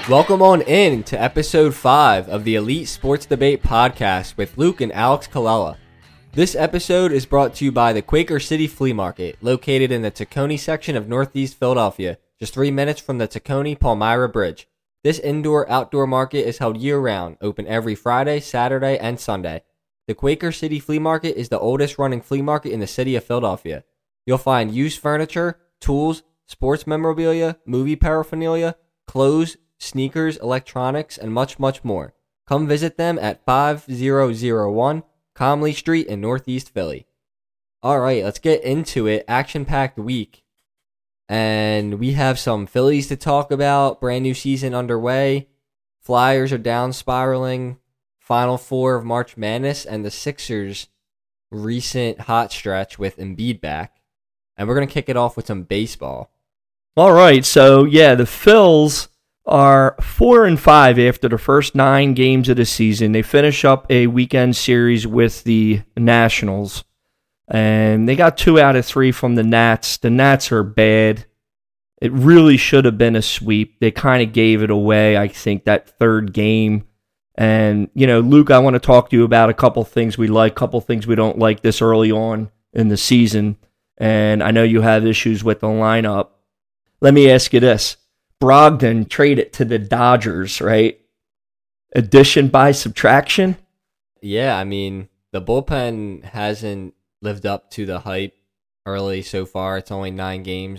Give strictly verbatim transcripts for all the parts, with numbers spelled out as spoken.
Welcome on in to episode five of the Elite Sports Debate podcast with Luke and Alex Colella. This episode is brought to you by the Quaker City Flea Market, located in the Tacony section of Northeast Philadelphia, just three minutes from the Tacony-Palmyra Bridge. This indoor-outdoor market is held year-round, open every Friday, Saturday, and Sunday. The Quaker City Flea Market is the oldest running flea market in the city of Philadelphia. You'll find used furniture, tools, sports memorabilia, movie paraphernalia, clothes, sneakers, electronics, and much, much more. Come visit them at five thousand one Comley Street in Northeast Philly. All right, let's get into it. Action-packed week. And we have some Phillies to talk about. Brand new season underway. Flyers are down spiraling. Final four of March Madness. And the Sixers' recent hot stretch with Embiid back. And we're going to kick it off with some baseball. All right, so yeah, the Phils are four and five after the first nine games of the season. They finish up a weekend series with the Nationals, and they got two out of three from the Nats. The Nats are bad. It really should have been a sweep. They kind of gave it away, I think, that third game. And, you know, Luke, I want to talk to you about a couple things we like, a couple things we don't like this early on in the season. And I know you have issues with the lineup. Let me ask you this. Brogdon traded to the Dodgers, right? Addition by subtraction? Yeah, I mean, the bullpen hasn't lived up to the hype early so far. It's only nine games.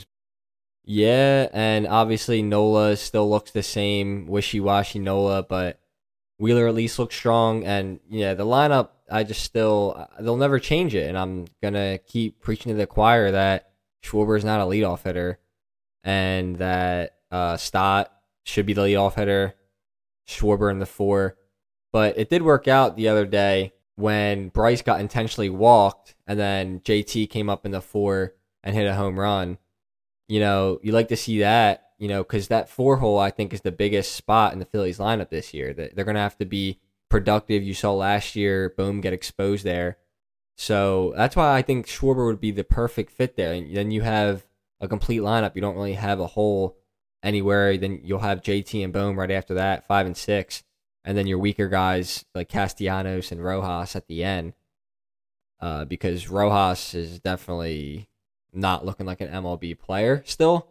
Yeah, and obviously Nola still looks the same, wishy-washy Nola, but Wheeler at least looks strong. And yeah, the lineup, I just still, they'll never change it. And I'm going to keep preaching to the choir that Schwarber is not a leadoff hitter and that Uh, Stott should be the leadoff hitter, Schwarber in the four. But it did work out the other day when Bryce got intentionally walked and then J T came up in the four and hit a home run. You know, you like to see that, you know, because that four hole, I think, is the biggest spot in the Phillies lineup this year. They're going to have to be productive. You saw last year, boom, get exposed there. So that's why I think Schwarber would be the perfect fit there. And then you have a complete lineup. You don't really have a hole anywhere. Then you'll have J T and Bohm right after that, five and six, and then your weaker guys like Castellanos and Rojas at the end, uh, because Rojas is definitely not looking like an M L B player still,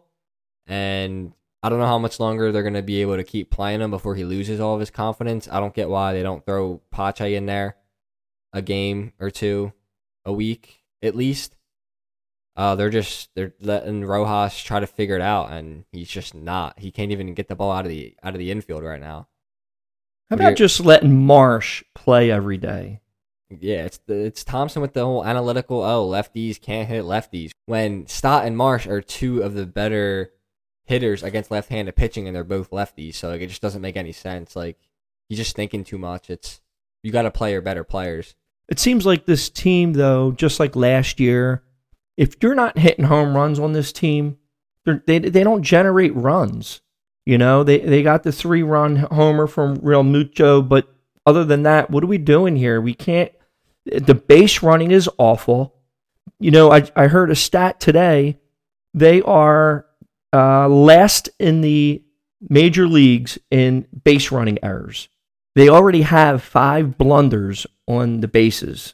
and I don't know how much longer they're going to be able to keep playing him before he loses all of his confidence. I don't get why they don't throw Pache in there a game or two a week at least. Uh, they're just they're letting Rojas try to figure it out, and he's just not. He can't even get the ball out of the out of the infield right now. How about just letting Marsh play every day? Yeah, it's the, it's Thompson with the whole analytical. Oh, lefties can't hit lefties. When Stott and Marsh are two of the better hitters against left-handed pitching, and they're both lefties, so like, it just doesn't make any sense. Like he's just thinking too much. It's you got to play your better players. It seems like this team, though, just like last year. If you're not hitting home runs on this team, they they don't generate runs. You know, they, they got the three-run homer from Real Muto, but other than that, what are we doing here? We can't – the base running is awful. You know, I, I heard a stat today. They are uh, last in the major leagues in base running errors. They already have five blunders on the bases.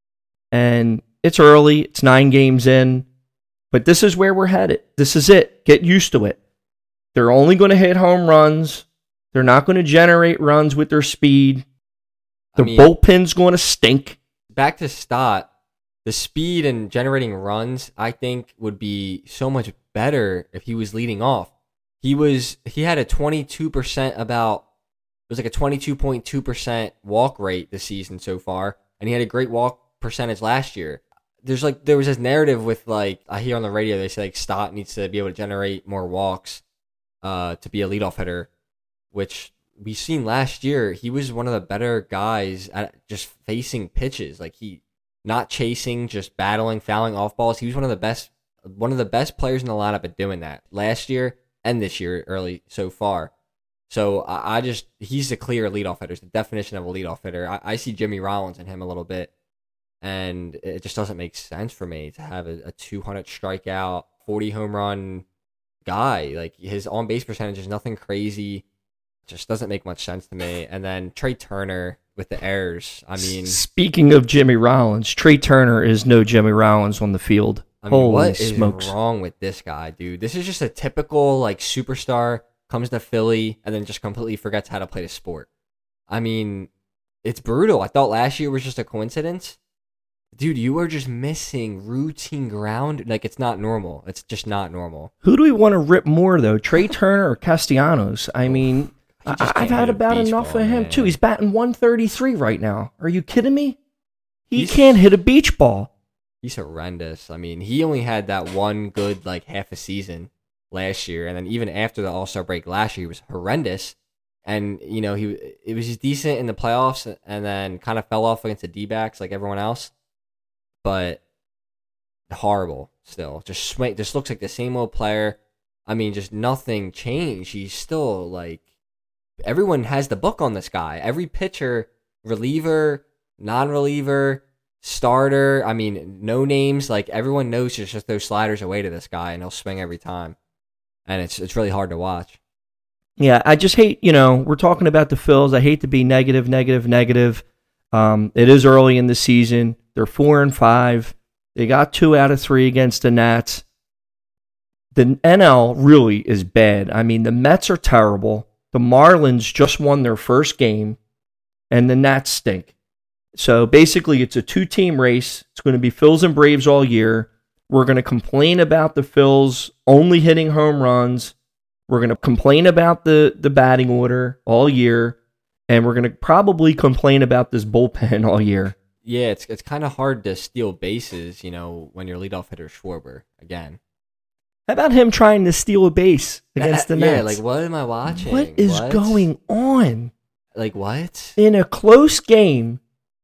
And – it's early. It's nine games in. But this is where we're headed. This is it. Get used to it. They're only going to hit home runs. They're not going to generate runs with their speed. The I mean, bullpen's going to stink. Back to Stott, the speed and generating runs, I think, would be so much better if he was leading off. He was he had a twenty-two percent about, it was like a twenty-two point two percent walk rate this season so far, and he had a great walk percentage last year. There's like there was this narrative with like I hear on the radio they say like Stott needs to be able to generate more walks uh, to be a leadoff hitter, which we've seen last year. He was one of the better guys at just facing pitches, like he not chasing, just battling, fouling off balls. He was one of the best one of the best players in the lineup at doing that last year and this year early so far. So I, I just he's the clear leadoff hitter. He's the definition of a leadoff hitter. I, I see Jimmy Rollins in him a little bit. And it just doesn't make sense for me to have a, a two hundred strikeout, forty home run guy. Like his on base percentage is nothing crazy. Just doesn't make much sense to me. And then Trey Turner with the errors. I mean, speaking of Jimmy Rollins, Trey Turner is no Jimmy Rollins on the field. I mean, Holy what smokes. is wrong with this guy, dude? This is just a typical like superstar, comes to Philly and then just completely forgets how to play the sport. I mean, it's brutal. I thought last year was just a coincidence. Dude, you are just missing routine ground. Like, it's not normal. It's just not normal. Who do we want to rip more, though? Trey Turner or Castellanos? I mean, He just I- can't I've had hit a about beach enough ball, of him, man. too. He's batting one thirty-three right now. Are you kidding me? He He's- can't hit a beach ball. He's horrendous. I mean, he only had that one good, like, half a season last year. And then even after the All-Star break last year, he was horrendous. And, you know, he it was just decent in the playoffs and then kind of fell off against the D-backs like everyone else. But horrible still. Just sw- just looks like the same old player. I mean, just nothing changed. He's still, like, everyone has the book on this guy. Every pitcher, reliever, non-reliever, starter, I mean, no names. Like, everyone knows to just throw sliders away to this guy, and he'll swing every time. And it's it's really hard to watch. Yeah, I just hate, you know, we're talking about the Phils. I hate to be negative, negative, negative. Um, it is early in the season. They're four and five. They got two out of three against the Nats. The N L really is bad. I mean, the Mets are terrible. The Marlins just won their first game, and the Nats stink. So basically, it's a two-team race. It's going to be Phils and Braves all year. We're going to complain about the Phils only hitting home runs. We're going to complain about the, the batting order all year. And we're going to probably complain about this bullpen all year. Yeah, it's it's kind of hard to steal bases, you know, when your leadoff hitter is Schwarber again. How about him trying to steal a base against the Nats? Yeah, like, what am I watching? What is What? going on? Like, what? In a close game,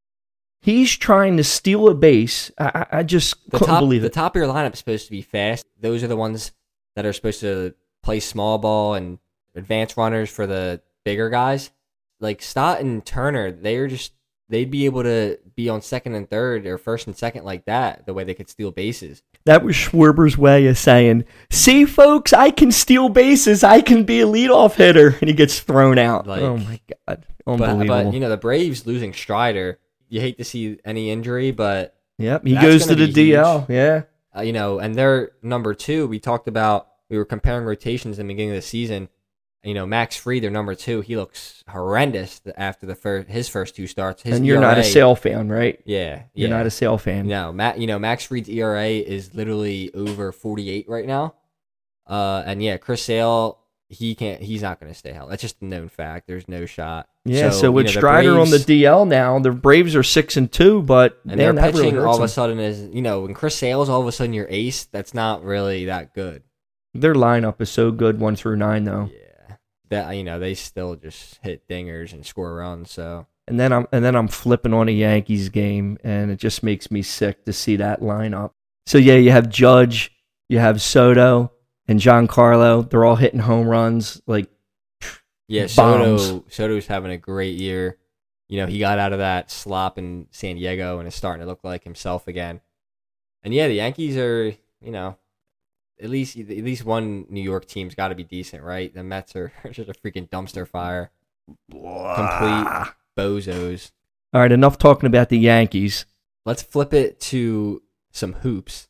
he's trying to steal a base. I, I I just The couldn't top, believe the it. top of your lineup is supposed to be fast. Those are the ones that are supposed to play small ball and advance runners for the bigger guys. Like Stott and Turner, they're just they'd be able to be on second and third or first and second like that, the way they could steal bases. That was Schwarber's way of saying, see, folks, I can steal bases. I can be a leadoff hitter. And he gets thrown out. Like, oh, my God. But, Unbelievable. but, you know, the Braves losing Strider, you hate to see any injury, but, yep, he that's goes to gonna the be D L. huge. Yeah. uh, you know, and they're number two. We talked about, we were comparing rotations in the beginning of the season. You know, Max Fried, their number two, he looks horrendous after the first, his first two starts. His And you're E R A, not a Sale fan, right? Yeah, You're yeah. not a Sale fan. No, Matt. You know, Max Fried's E R A is literally over forty-eight right now. Uh, and yeah, Chris Sale, he can't. He's not going to stay healthy. That's just a known fact. There's no shot. Yeah, so, you with know, the Strider on the Braves- D L now, the Braves are six and two, but and man, their that really pitching hurts all of a them. sudden is, you know, when Chris Sale's all of a sudden your ace, that's not really that good. Their lineup is so good, one through nine, though. Yeah, that you know they still just hit dingers and score runs. So And then I'm and then I'm flipping on a Yankees game, and it just makes me sick to see that lineup. So yeah, you have Judge, you have Soto, and Giancarlo. They're all hitting home runs. Like yeah, bombs. Soto Soto's having a great year. You know, he got out of that slop in San Diego and is starting to look like himself again. And yeah, the Yankees are, you know, at least at least one New York team's got to be decent, right? The Mets are just a freaking dumpster fire, complete bozos. All right, enough talking about the Yankees. Let's flip it to some hoops,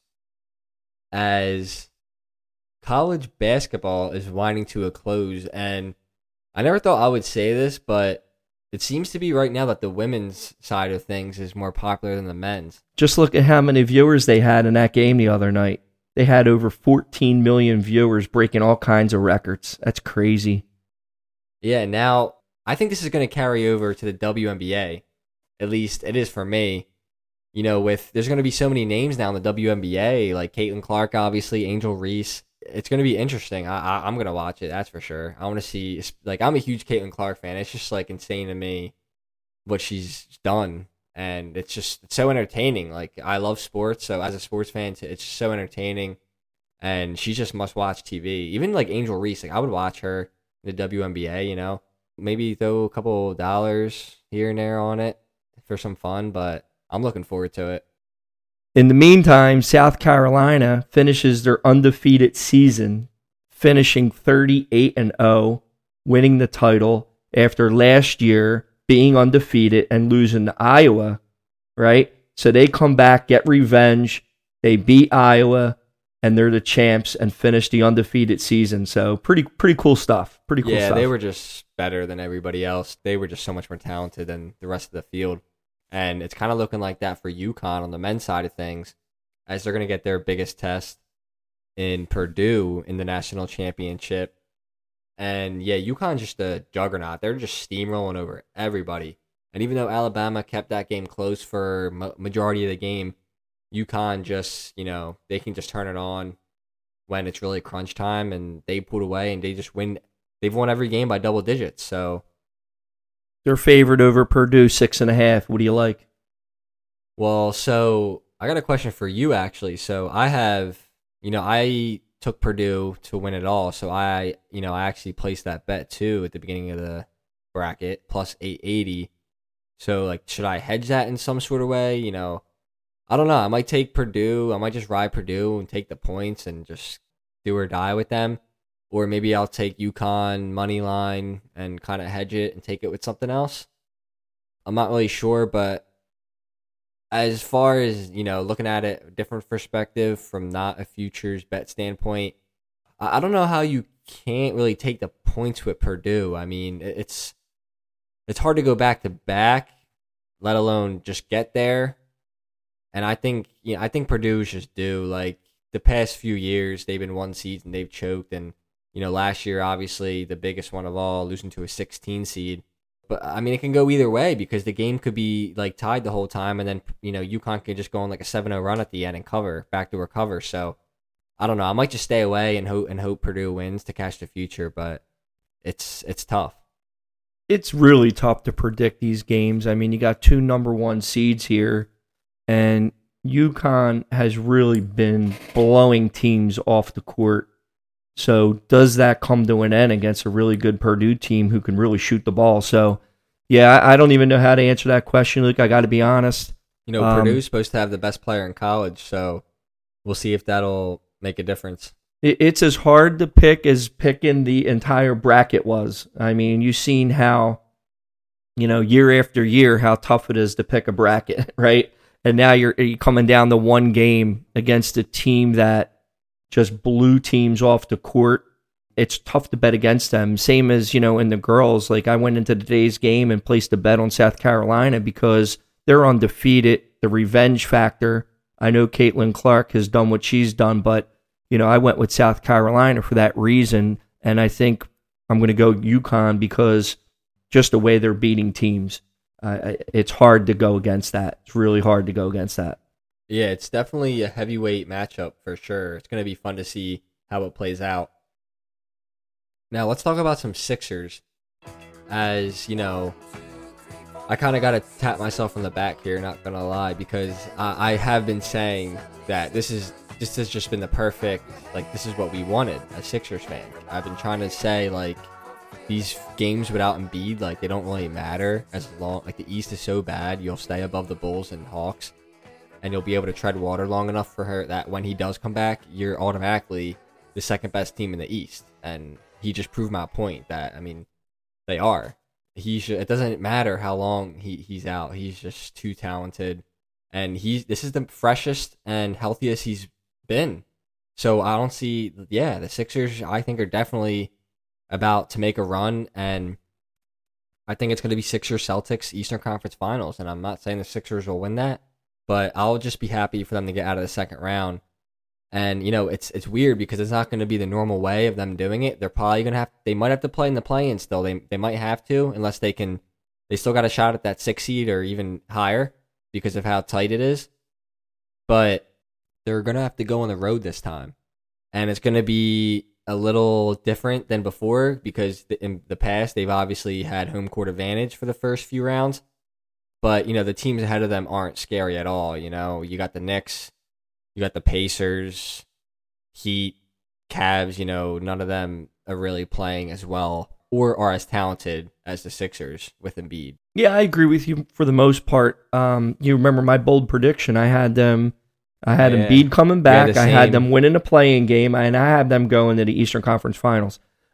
as college basketball is winding to a close. And I never thought I would say this, but it seems to be right now that the women's side of things is more popular than the men's. Just look at how many viewers they had in that game the other night. They had over fourteen million viewers, breaking all kinds of records. That's crazy. Yeah, now I think this is going to carry over to the W N B A. At least it is for me. You know, with there's going to be so many names now in the W N B A, like Caitlin Clark, obviously, Angel Reese. It's going to be interesting. I, I, I'm going to watch it, that's for sure. I want to see, like, I'm a huge Caitlin Clark fan. It's just, like, insane to me what she's done. And it's just it's so entertaining. Like, I love sports, so as a sports fan, it's just so entertaining. And she's just must-watch T V. Even, like, Angel Reese, like, I would watch her in the W N B A, you know? Maybe throw a couple dollars here and there on it for some fun, but I'm looking forward to it. In the meantime, South Carolina finishes their undefeated season, finishing thirty-eight and oh. winning the title after last year being undefeated and losing to Iowa, right? So they come back, get revenge. They beat Iowa, and they're the champs and finish the undefeated season. So pretty pretty cool stuff. Pretty cool yeah, stuff. They were just better than everybody else. They were just so much more talented than the rest of the field. And it's kind of looking like that for UConn on the men's side of things, as they're going to get their biggest test in Purdue in the national championship. And yeah, UConn's just a juggernaut. They're just steamrolling over everybody. And even though Alabama kept that game close for ma- majority of the game, UConn just, you know, they can just turn it on when it's really crunch time, and they pulled away and they just win. They've won every game by double digits. So they're favored over Purdue six and a half. What do you like? Well, so I got a question for you actually. So I have, you know, I took Purdue to win it all. So I, you know, I actually placed that bet too at the beginning of the bracket, plus eight eighty. So like, should I hedge that in some sort of way? You know, I don't know. I might take Purdue. I might just ride Purdue and take the points and just do or die with them. Or maybe I'll take UConn money line and kind of hedge it and take it with something else. I'm not really sure, but as far as, you know, looking at it, a different perspective from not a futures bet standpoint, I don't know how you can't really take the points with Purdue. I mean, it's it's hard to go back to back, let alone just get there. And I think, you know, I think Purdue's just due. Like the past few years, they've been one seed and they've choked. And you know, last year, obviously the biggest one of all, losing to a sixteen seed. But I mean, it can go either way because the game could be like tied the whole time, and then you know UConn could just go on like a seven oh run at the end and cover, backdoor cover. So I don't know. I might just stay away and hope and hope Purdue wins to catch the future, but it's it's tough. It's really tough to predict these games. I mean, you got two number one seeds here, and UConn has really been blowing teams off the court. So does that come to an end against a really good Purdue team who can really shoot the ball? So, yeah, I don't even know how to answer that question, Luke. I got to be honest. You know, um, Purdue's supposed to have the best player in college, so we'll see if that'll make a difference. It, it's as hard to pick as picking the entire bracket was. I mean, you've seen how, you know, year after year, how tough it is to pick a bracket, right? And now you're, you're coming down to one game against a team that just blew teams off the court. It's tough to bet against them. Same as, you know, in the girls. Like, I went into today's game and placed a bet on South Carolina because they're undefeated. The revenge factor. I know Caitlin Clark has done what she's done, but, you know, I went with South Carolina for that reason. And I think I'm going to go UConn because just the way they're beating teams. Uh, it's hard to go against that. It's really hard to go against that. Yeah, it's definitely a heavyweight matchup for sure. It's going to be fun to see how it plays out. Now, let's talk about some Sixers. As, you know, I kind of got to tap myself on the back here, not going to lie, because I, I have been saying that this is this has just been the perfect, like, this is what we wanted as Sixers fans. I've been trying to say, like, these games without Embiid, like, they don't really matter as long, like, the East is so bad, you'll stay above the Bulls and Hawks. And you'll be able to tread water long enough for her that when he does come back, you're automatically the second best team in the East. And he just proved my point that, I mean, they are. He should. It doesn't matter how long he, he's out. He's just too talented. And he's this is the freshest and healthiest he's been. So I don't see, yeah, the Sixers, I think, are definitely about to make a run. And I think it's going to be Sixers Celtics Eastern Conference Finals. And I'm not saying the Sixers will win that. But I'll just be happy for them to get out of the second round. And, you know, it's it's weird because it's not going to be the normal way of them doing it. They're probably going to have, they might have to play in the play-in still. They they might have to, unless they can, they still got a shot at that six seed or even higher because of how tight it is. But they're going to have to go on the road this time. And it's going to be a little different than before because in the past, they've obviously had home court advantage for the first few rounds. But, you know, the teams ahead of them aren't scary at all. You know, you got the Knicks, you got the Pacers, Heat, Cavs, you know, none of them are really playing as well or are as talented as the Sixers with Embiid. Yeah, I agree with you for the most part. Um, you remember my bold prediction. I had them, I had yeah. Embiid coming back. Yeah, I had them winning a play-in game, and I had them going to the Eastern Conference Finals.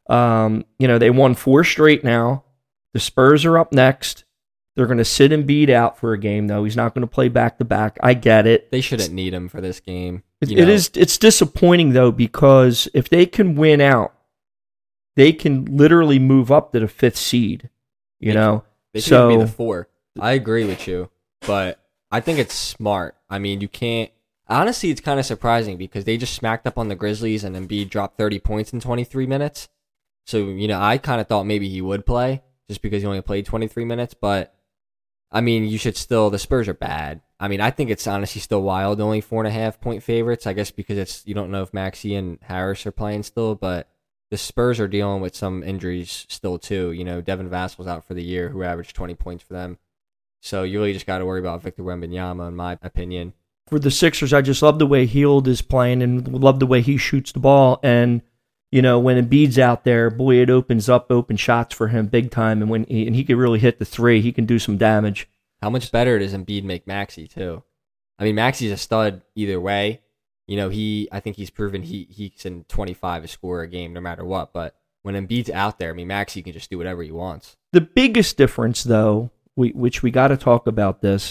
Um, you know, they won four straight now. The Spurs are up next. They're going to sit Embiid out for a game, though. He's not going to play back-to-back. I get it. They shouldn't need him for this game. It, it is. It's disappointing, though, because if they can win out, they can literally move up to the fifth seed, you they know? Can, they so, should be the four. I agree with you, but I think it's smart. I mean, you can't... Honestly, it's kind of surprising because they just smacked up on the Grizzlies and Embiid dropped thirty points in twenty-three minutes. So, you know, I kind of thought maybe he would play just because he only played twenty-three minutes. But, I mean, you should still... The Spurs are bad. I mean, I think it's honestly still wild, only four and a half point favorites. I guess because it's you don't know if Maxey and Harris are playing still, but the Spurs are dealing with some injuries still too. You know, Devin Vassal's out for the year, who averaged twenty points for them. So you really just got to worry about Victor Wembanyama, in my opinion. For the Sixers, I just love the way Hield is playing and love the way he shoots the ball. And, you know, when Embiid's out there, boy, it opens up open shots for him big time. And when he, and he can really hit the three, he can do some damage. How much better does Embiid make Maxey, too? I mean, Maxey's a stud either way. You know, he I think he's proven he, he can twenty-five to score a game no matter what. But when Embiid's out there, I mean, Maxey can just do whatever he wants. The biggest difference, though, we, which we got to talk about this,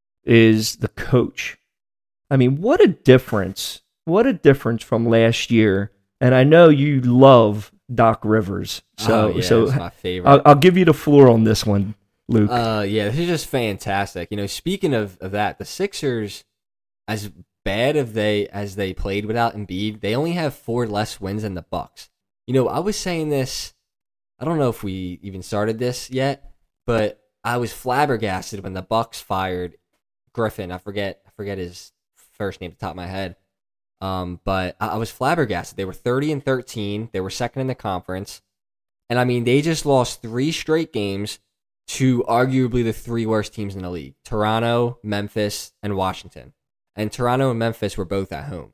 is the coach. I mean, what a difference. What a difference from last year. And I know you love Doc Rivers. So, oh, yeah, so that's my favorite. I'll, I'll give you the floor on this one, Luke. Uh, yeah, this is just fantastic. You know, speaking of, of that, the Sixers, as bad as they as they played without Embiid, they only have four less wins than the Bucks. You know, I was saying this, I don't know if we even started this yet, but I was flabbergasted when the Bucks fired Griffin. I forget I forget his first name at the top of my head. Um, but I, I was flabbergasted. They were thirty and thirteen. They were second in the conference. And I mean, they just lost three straight games to arguably the three worst teams in the league: Toronto, Memphis, and Washington. And Toronto and Memphis were both at home.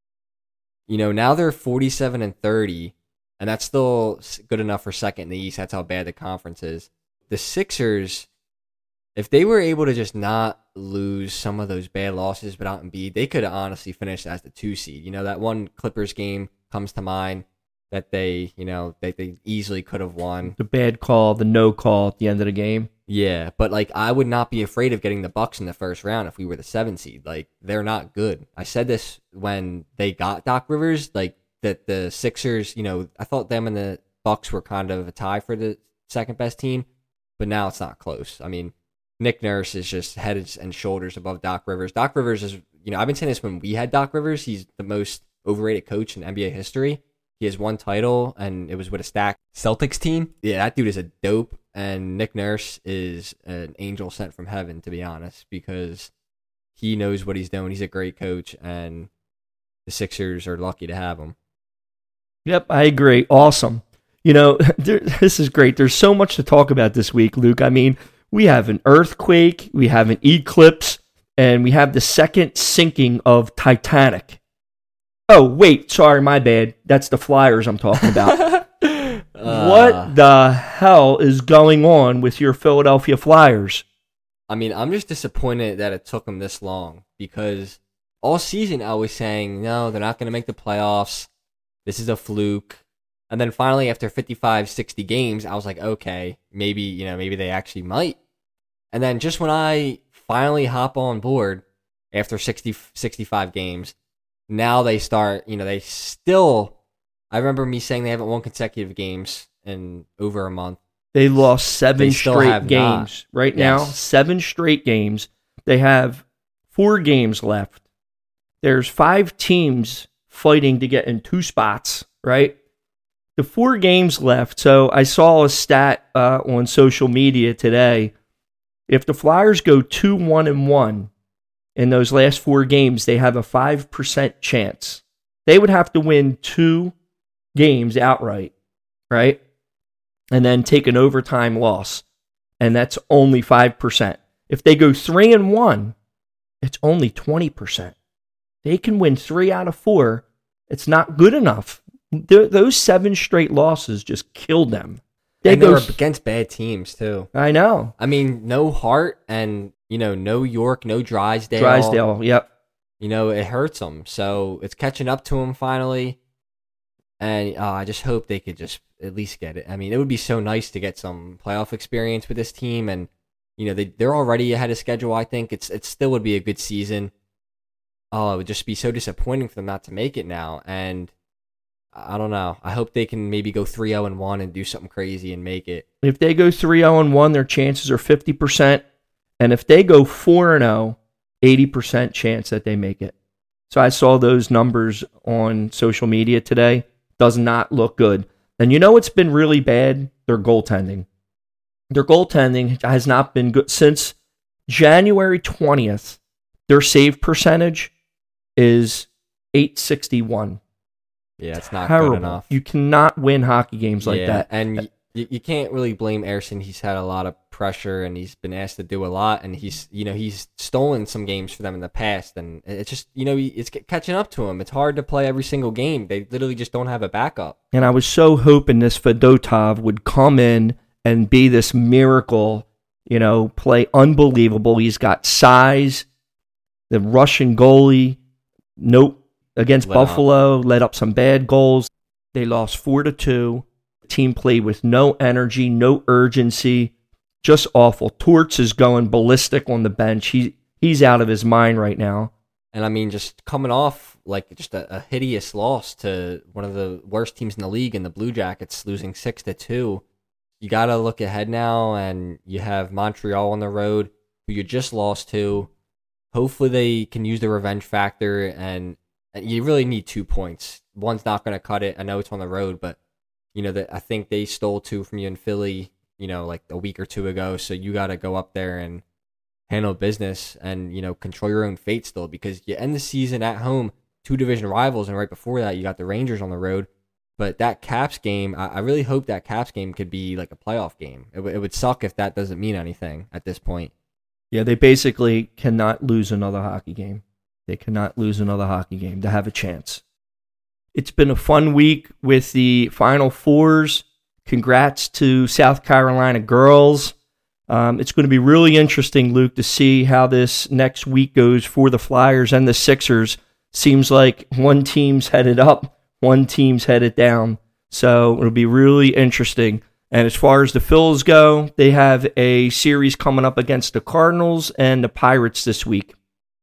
You know, now they're forty-seven and thirty, and that's still good enough for second in the East. That's how bad the conference is. The Sixers, if they were able to just not lose some of those bad losses without Embiid, they could have honestly finished as the two seed. You know, that one Clippers game comes to mind that they, you know, they, they easily could have won. The bad call, the no call at the end of the game. Yeah, but like I would not be afraid of getting the Bucks in the first round if we were the seven seed. Like they're not good. I said this when they got Doc Rivers, like that the Sixers, you know, I thought them and the Bucks were kind of a tie for the second best team, but now it's not close. I mean, Nick Nurse is just head and shoulders above Doc Rivers. Doc Rivers is, you know, I've been saying this when we had Doc Rivers. He's the most overrated coach in N B A history. He has one title, and it was with a stacked Celtics team. Yeah, that dude is a dope, and Nick Nurse is an angel sent from heaven, to be honest, because he knows what he's doing. He's a great coach, and the Sixers are lucky to have him. Yep, I agree. Awesome. You know, there, this is great. There's so much to talk about this week, Luke. I mean, we have an earthquake, we have an eclipse, and we have the second sinking of Titanic. Oh, wait, sorry, my bad. That's the Flyers I'm talking about. uh, what the hell is going on with your Philadelphia Flyers? I mean, I'm just disappointed that it took them this long because all season I was saying, no, they're not going to make the playoffs. This is a fluke. And then finally, after fifty-five, sixty games, I was like, okay, maybe, you know, maybe they actually might. And then just when I finally hop on board after sixty, sixty-five games, now they start, you know, they still, I remember me saying they haven't won consecutive games in over a month. They lost seven They straight games. not. Right Yes. now, seven straight games. They have four games left. There's five teams fighting to get in two spots, right? The four games left. So I saw a stat uh, on social media today. If the Flyers go two one and one in those last four games, they have a five percent chance. They would have to win two games outright, right? And then take an overtime loss. And that's only five percent. If they go three and one, it's only twenty percent. They can win three out of four. It's not good enough. Th- those seven straight losses just killed them. They and go they were against bad teams, too. I know. I mean, no Hart and, you know, no York, no Drysdale. Drysdale, yep. You know, it hurts them. So it's catching up to them finally. And uh, I just hope they could just, at least get it. I mean, it would be so nice to get some playoff experience with this team, and you know they they're already ahead of schedule. I think it's it still would be a good season. Oh, it would just be so disappointing for them not to make it now, and I don't know. I hope they can maybe go three oh and one and do something crazy and make it. If they go three oh and one, their chances are fifty percent, and if they go four and oh, eighty percent chance that they make it. So I saw those numbers on social media today. Does not look good. And you know what's been really bad? Their goaltending. Their goaltending has not been good since January twentieth. Their save percentage is eight sixty-one. Yeah, it's not Terrible. good enough. You cannot win hockey games like yeah, that. And you, you can't really blame Ersson. He's had a lot of pressure, and he's been asked to do a lot, and he's, you know, he's stolen some games for them in the past, and it's just, you know, it's catching up to him. It's hard to play every single game. They literally just don't have a backup. And I was so hoping this Fedotov would come in and be this miracle, you know, play unbelievable. He's got size. The Russian goalie, nope. Against let Buffalo, up. let up some bad goals. They lost four to two. The team played with no energy, no urgency, just awful. Torts is going ballistic on the bench. He he's out of his mind right now. And I mean, just coming off like just a, a hideous loss to one of the worst teams in the league, in the Blue Jackets, losing six to two. You got to look ahead now, and you have Montreal on the road, who you just lost to. Hopefully, they can use the revenge factor, and you really need two points. One's not going to cut it. I know it's on the road, but you know that I think they stole two from you in Philly, you know, like a week or two ago. So you got to go up there and handle business, and you know, control your own fate still, because you end the season at home, two division rivals, and right before that, you got the Rangers on the road. But that Caps game, I, I really hope that Caps game could be like a playoff game. It, w- it would suck if that doesn't mean anything at this point. Yeah, they basically cannot lose another hockey game. They cannot lose another hockey game to have a chance. It's been a fun week with the Final Fours. Congrats to South Carolina girls. Um, it's going to be really interesting, Luke, to see how this next week goes for the Flyers and the Sixers. Seems like one team's headed up, one team's headed down. So it'll be really interesting. And as far as the Phils go, they have a series coming up against the Cardinals and the Pirates this week.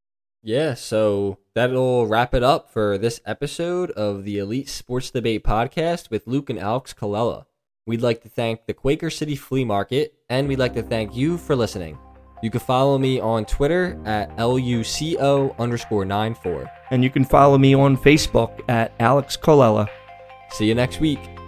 Yeah, so that'll wrap it up for this episode of the Elite Sports Debate Podcast with Luke and Alex Colella. We'd like to thank the Quaker City Flea Market, and we'd like to thank you for listening. You can follow me on Twitter at L U C O underscore nine four. And you can follow me on Facebook at Alex Colella. See you next week.